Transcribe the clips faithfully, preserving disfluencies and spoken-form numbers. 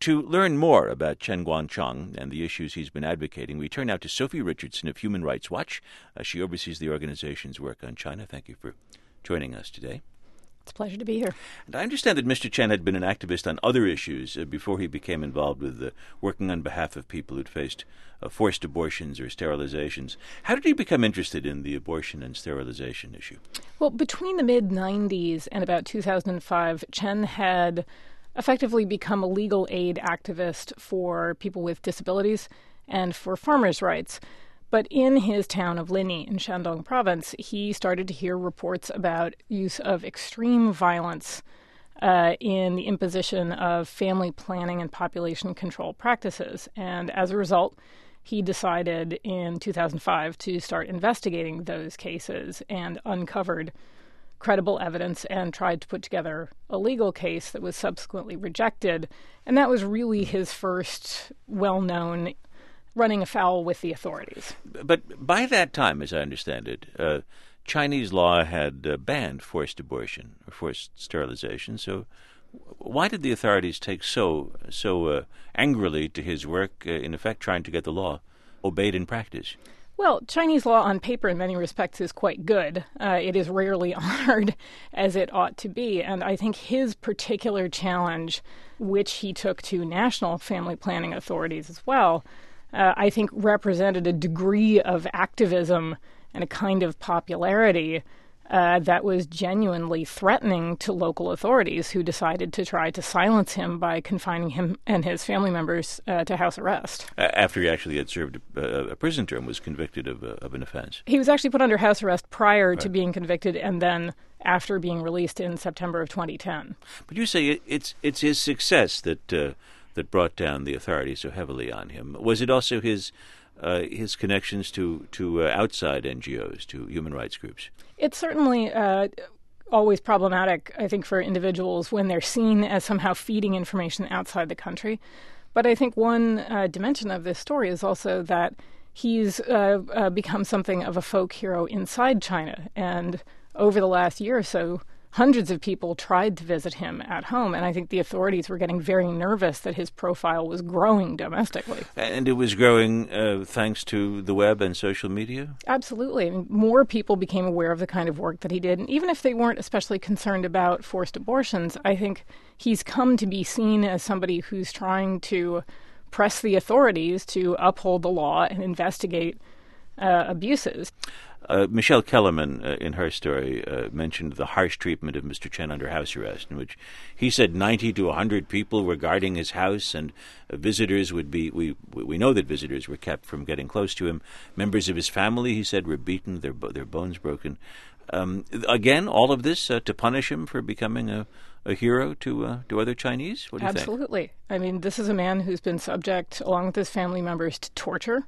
To learn more about Chen Guangcheng and the issues he's been advocating, we turn now to Sophie Richardson of Human Rights Watch. Uh, she oversees the organization's work on China. Thank you for joining us today. It's a pleasure to be here. And I understand that Mister Chen had been an activist on other issues uh, before he became involved with uh, working on behalf of people who'd faced uh, forced abortions or sterilizations. How did he become interested in the abortion and sterilization issue? Well, between the mid nineties and about two thousand five, Chen had effectively become a legal aid activist for people with disabilities and for farmers' rights. But in his town of Linyi in Shandong province, he started to hear reports about use of extreme violence uh, in the imposition of family planning and population control practices. And as a result, he decided in two thousand five to start investigating those cases and uncovered credible evidence and tried to put together a legal case that was subsequently rejected. And that was really his first well-known running afoul with the authorities. But by that time, as I understand it, uh, Chinese law had uh, banned forced abortion or forced sterilization. So why did the authorities take so so uh, angrily to his work, uh, in effect trying to get the law obeyed in practice? Well, Chinese law on paper in many respects is quite good. Uh, it is rarely honored as it ought to be. And I think his particular challenge, which he took to national family planning authorities as well, Uh, I think represented a degree of activism and a kind of popularity uh, that was genuinely threatening to local authorities who decided to try to silence him by confining him and his family members uh, to house arrest. After he actually had served a, a prison term, was convicted of, uh, of an offense. He was actually put under house arrest prior right. to being convicted and then after being released in September of twenty ten. But you say it, it's, it's his success that... Uh, that brought down the authorities so heavily on him. Was it also his uh, his connections to, to uh, outside N G Os, to human rights groups? It's certainly uh, always problematic, I think, for individuals when they're seen as somehow feeding information outside the country. But I think one uh, dimension of this story is also that he's uh, uh, become something of a folk hero inside China. And over the last year or so, hundreds of people tried to visit him at home, and I think the authorities were getting very nervous that his profile was growing domestically. And it was growing uh, thanks to the web and social media? Absolutely. I mean, more people became aware of the kind of work that he did, and even if they weren't especially concerned about forced abortions, I think he's come to be seen as somebody who's trying to press the authorities to uphold the law and investigate uh, abuses. Uh, Michelle Kellerman, uh, in her story, uh, mentioned the harsh treatment of Mister Chen under house arrest, in which he said ninety to one hundred people were guarding his house, and uh, visitors would be, we we know that visitors were kept from getting close to him. Members of his family, he said, were beaten, their, their bones broken. Um, again, all of this uh, to punish him for becoming a, a hero to uh, to other Chinese? What do you think? Absolutely. I mean, this is a man who's been subject, along with his family members, to torture,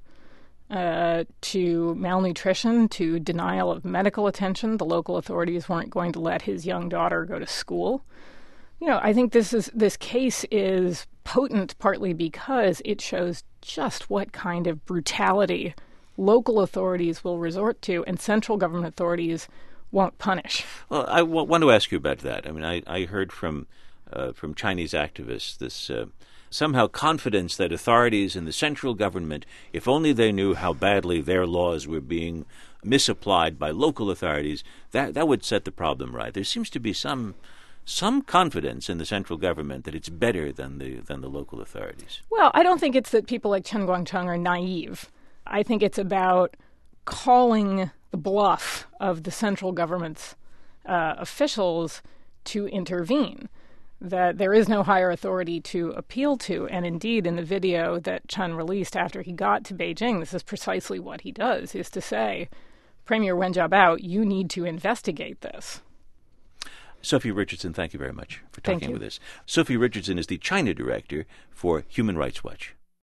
Uh, to malnutrition, to denial of medical attention. The local authorities weren't going to let his young daughter go to school. You know, I think this is this case is potent partly because it shows just what kind of brutality local authorities will resort to and central government authorities won't punish. Well, I w- want to ask you about that. I mean, I, I heard from uh, from Chinese activists this uh, somehow confidence that authorities in the central government, if only they knew how badly their laws were being misapplied by local authorities, that that would set the problem right. There seems to be some some confidence in the central government that it's better than the than the local authorities. Well, I don't think it's that people like Chen Guangcheng are naive. I think it's about calling the bluff of the central government's uh, officials to intervene, that there is no higher authority to appeal to. And indeed, in the video that Chen released after he got to Beijing, this is precisely what he does, is to say, Premier Wen Jiabao, you need to investigate this. Sophie Richardson, thank you very much for talking Thank you. with us. Sophie Richardson is the China director for Human Rights Watch.